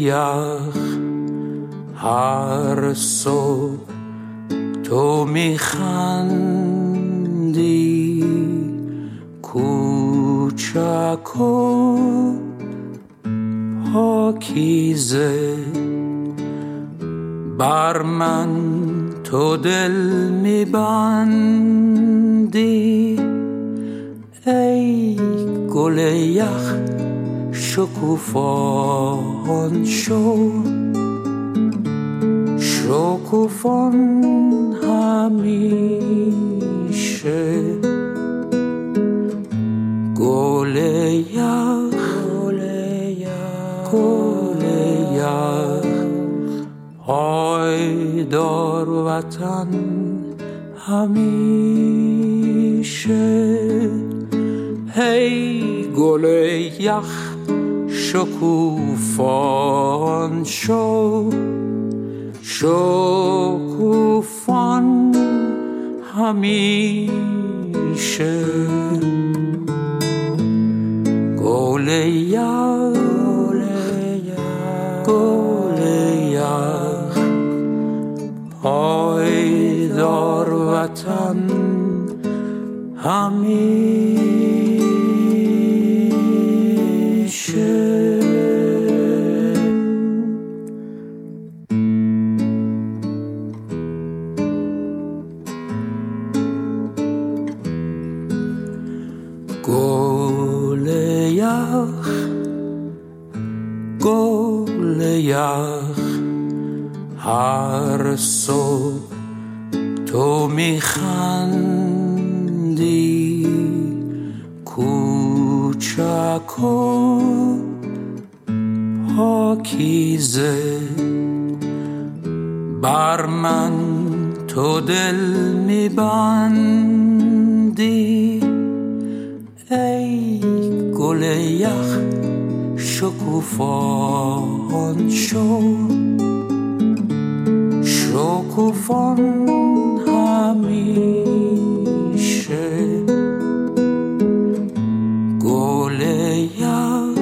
یخ هر صبح تو میخندی کوچک و پاکیزه بر من تو دل میبندی ای گل یخ شکوفان شو شکوفان همیشه گل یخ گل یخ پایدار وطن همیشه هی گل یخ شکوفان شو شکوفان همیشه گل یخ گل یخ پایدار وطن همیشه گل یخ گل یخ هر صبح تو میخندی کوچک و پاکیزه بر من تو دل میبندی ای گل یخ شکوفان شو شکوفان همیشه گل یخ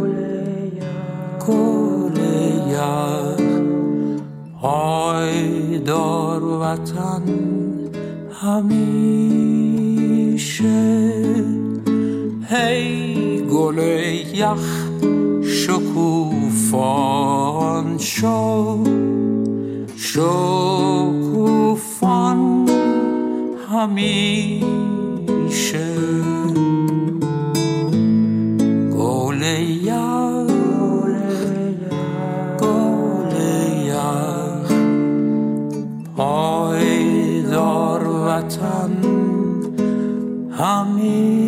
گل یخ پایدار وطن همیشه هی گل یخ شکوفان شو شکوفان همیشه گل یخ گل یخ پایدار وطن همیشه